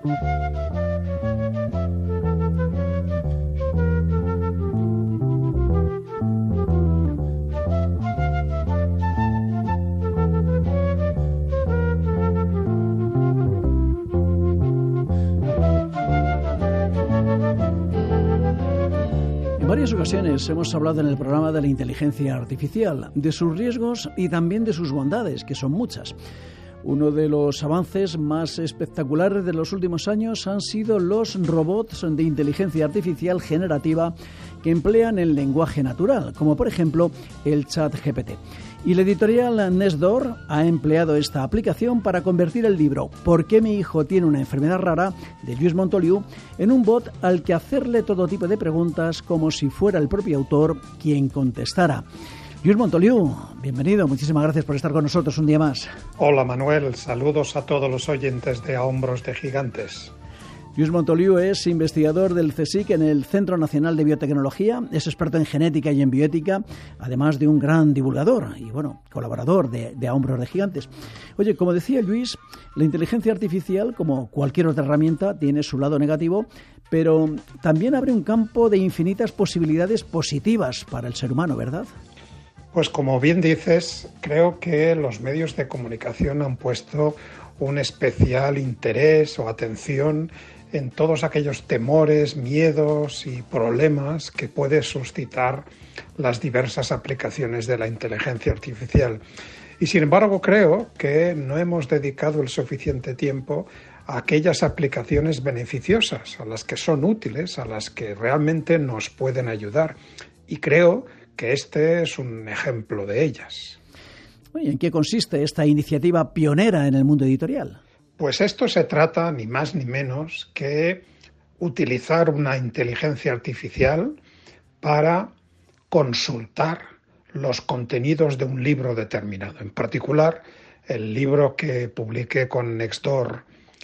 En varias ocasiones hemos hablado en el programa de la inteligencia artificial, de sus riesgos y también de sus bondades, que son muchas. Uno de los avances más espectaculares de los últimos años han sido los robots de inteligencia artificial generativa que emplean el lenguaje natural, como por ejemplo el ChatGPT. Y la editorial Nextdoor ha empleado esta aplicación para convertir el libro ¿Por qué mi hijo tiene una enfermedad rara?, de Lluís Montoliu, en un bot al que hacerle todo tipo de preguntas como si fuera el propio autor quien contestara. Lluís Montoliu, bienvenido, muchísimas gracias por estar con nosotros un día más. Hola Manuel, saludos a todos los oyentes de A Hombros de Gigantes. Lluís Montoliu es investigador del CSIC en el Centro Nacional de Biotecnología, es experto en genética y en bioética, además de un gran divulgador y, colaborador de A Hombros de Gigantes. Oye, como decía Lluís, la inteligencia artificial, como cualquier otra herramienta, tiene su lado negativo, pero también abre un campo de infinitas posibilidades positivas para el ser humano, ¿verdad? Pues como bien dices, creo que los medios de comunicación han puesto un especial interés o atención en todos aquellos temores, miedos y problemas que puede suscitar las diversas aplicaciones de la inteligencia artificial. Y sin embargo creo que no hemos dedicado el suficiente tiempo a aquellas aplicaciones beneficiosas, a las que son útiles, a las que realmente nos pueden ayudar. Y creo que este es un ejemplo de ellas. ¿Y en qué consiste esta iniciativa pionera en el mundo editorial? Pues esto se trata ni más ni menos que utilizar una inteligencia artificial para consultar los contenidos de un libro determinado. En particular, el libro que publiqué con Nextdoor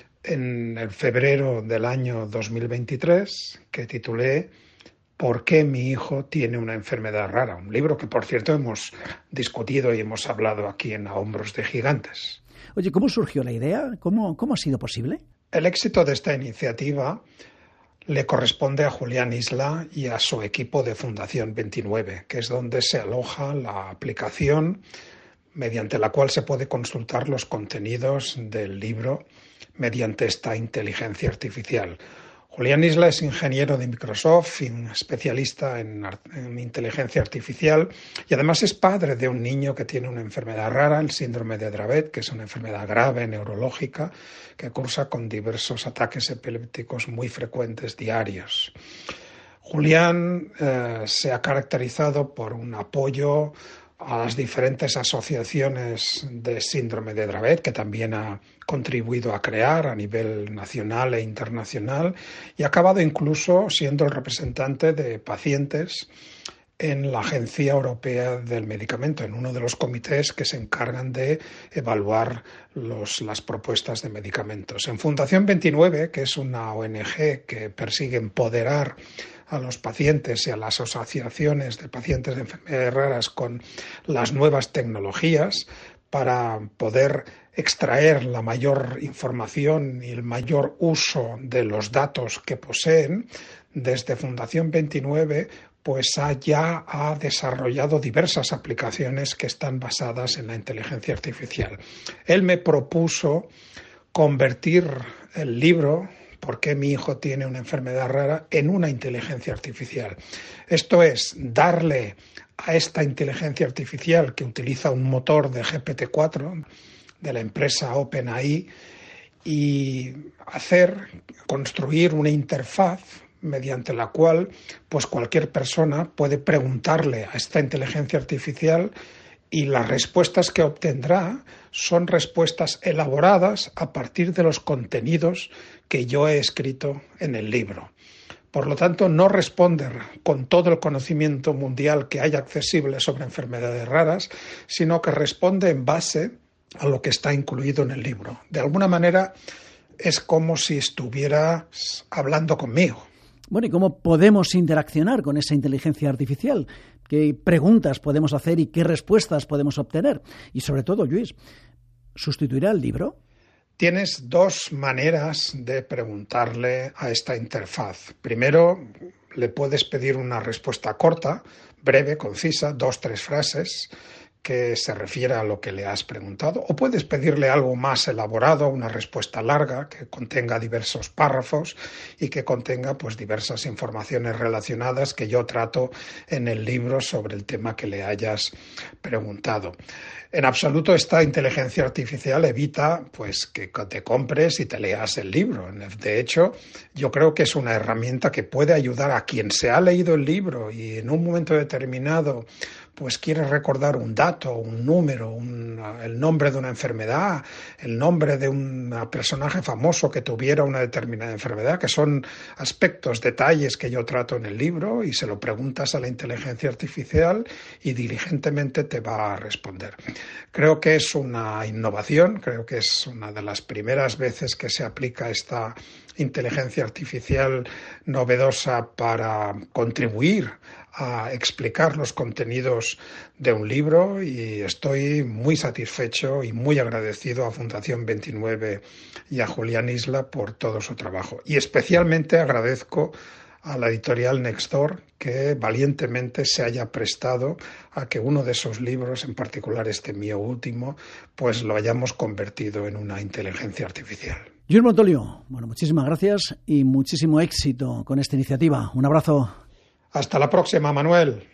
en el febrero del año 2023, que titulé ¿Por qué mi hijo tiene una enfermedad rara? Un libro que, por cierto, hemos discutido y hemos hablado aquí en A Hombros de Gigantes. Oye, ¿cómo surgió la idea? ¿Cómo ha sido posible? El éxito de esta iniciativa le corresponde a Julián Isla y a su equipo de Fundación 29, que es donde se aloja la aplicación mediante la cual se puede consultar los contenidos del libro mediante esta inteligencia artificial. Julián Isla es ingeniero de Microsoft y un especialista en inteligencia artificial y además es padre de un niño que tiene una enfermedad rara, el síndrome de Dravet, que es una enfermedad grave neurológica que cursa con diversos ataques epilépticos muy frecuentes diarios. Julián se ha caracterizado por un apoyo a las diferentes asociaciones de síndrome de Dravet, que también ha contribuido a crear a nivel nacional e internacional, y ha acabado incluso siendo el representante de pacientes en la Agencia Europea del Medicamento, en uno de los comités que se encargan de evaluar las propuestas de medicamentos. En Fundación 29, que es una ONG que persigue empoderar a los pacientes y a las asociaciones de pacientes de enfermedades raras con las nuevas tecnologías para poder extraer la mayor información y el mayor uso de los datos que poseen, desde Fundación 29 pues ya ha desarrollado diversas aplicaciones que están basadas en la inteligencia artificial. Él me propuso convertir el libro ¿Por qué mi hijo tiene una enfermedad rara? En una inteligencia artificial. Esto es, darle a esta inteligencia artificial que utiliza un motor de GPT-4 de la empresa OpenAI y construir una interfaz mediante la cual pues cualquier persona puede preguntarle a esta inteligencia artificial y las respuestas que obtendrá son respuestas elaboradas a partir de los contenidos que yo he escrito en el libro. Por lo tanto, no responde con todo el conocimiento mundial que haya accesible sobre enfermedades raras, sino que responde en base a lo que está incluido en el libro. De alguna manera, es como si estuvieras hablando conmigo. Bueno, ¿y cómo podemos interaccionar con esa inteligencia artificial? ¿Qué preguntas podemos hacer y qué respuestas podemos obtener? Y sobre todo, Lluís, ¿sustituirá el libro? Tienes dos maneras de preguntarle a esta interfaz. Primero, le puedes pedir una respuesta corta, breve, concisa, 2-3 frases, que se refiera a lo que le has preguntado, o puedes pedirle algo más elaborado, una respuesta larga que contenga diversos párrafos y que contenga pues diversas informaciones relacionadas que yo trato en el libro sobre el tema que le hayas preguntado. En absoluto esta inteligencia artificial evita pues que te compres y te leas el libro. De hecho, yo creo que es una herramienta que puede ayudar a quien se ha leído el libro y en un momento determinado pues quiere recordar un dato, un número, el nombre de una enfermedad, el nombre de un personaje famoso que tuviera una determinada enfermedad, que son aspectos, detalles que yo trato en el libro, y se lo preguntas a la inteligencia artificial y diligentemente te va a responder. Creo que es una innovación, creo que es una de las primeras veces que se aplica esta inteligencia artificial novedosa para contribuir a explicar los contenidos de un libro, y estoy muy satisfecho y muy agradecido a Fundación 29 y a Julián Isla por todo su trabajo. Y especialmente agradezco a la editorial Nextdoor que valientemente se haya prestado a que uno de esos libros, en particular este mío último, pues lo hayamos convertido en una inteligencia artificial. Lluís Montolio, bueno, muchísimas gracias y muchísimo éxito con esta iniciativa. Un abrazo. Hasta la próxima, Manuel.